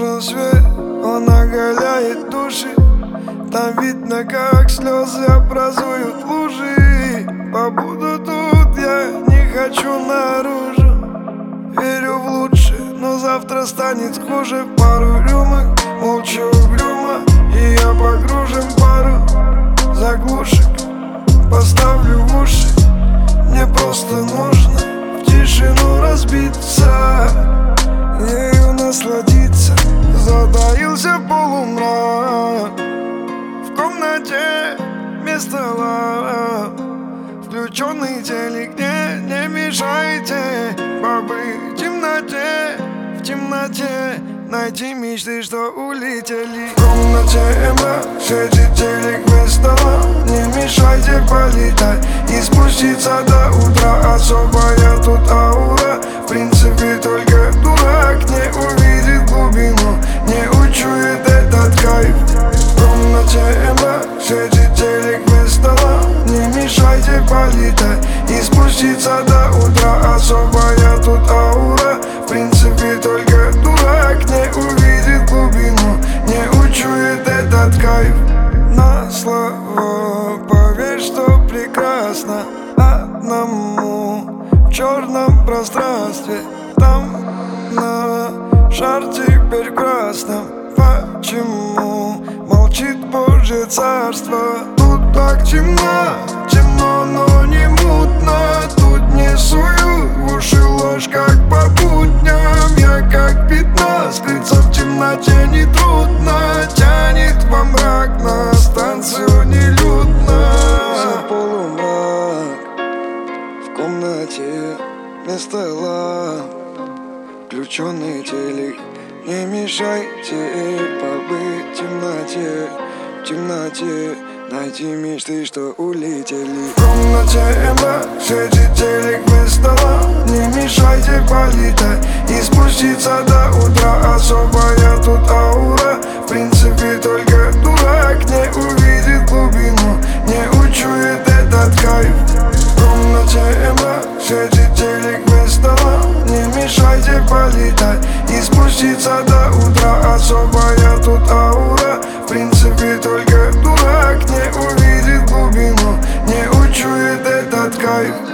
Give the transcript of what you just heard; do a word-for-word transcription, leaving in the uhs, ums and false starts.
Нужен свет, он оголяет души. Там видно, как слезы образуют лужи. Побуду тут, я не хочу наружу. Верю в лучшее, но завтра станет хуже. Пару рюмок, молчу угрюмо, и я погружен в пару заглушек. Поставлю в уши, мне просто нужно в тишину разбиться, ею насладиться. Затаился полумрак, в комнате без стола. Включенный телек, не, не мешайте побыть в темноте, в темноте. Найти мечты, что улетели. В комнате мрак, светит телек без стола. Не мешайте полетать и спуститься до утра. Особая тут аура, в принципе только дурак не увидит глубину, не учует этот кайф. В комнате мрак, светит телек без стола. Не мешайте полетать и спуститься до утра. Особая тут аура, в принципе только дурак не увидит глубину, не учует этот кайф. На слова поверь, что прекрасно одному в черном пространстве. Там на шар теперь красном. Почему молчит Божье царство? Тут так темно, темно, но не мутно. Тут не сую в уши ложь, как по будням. Я как пятно, скрыться в темноте нетрудно. Тянет во мрак, на станцию нелюдно. За полумрак, в комнате без стола. Включенный телек, не мешайте побыть в темноте, в темноте. Найти мечты, что улетели. В комнате мрак, светит телек без стола. Не мешайте полетать и спуститься до утра. Особая тут аура, в принципе только дурак не увидит глубину, не учует этот кайф. В комнате мрак, светит телек без стола. Не мешайте полетать и спуститься до утра. Особая тут аура, в принципе только дурак не увидит глубину, не учует этот кайф.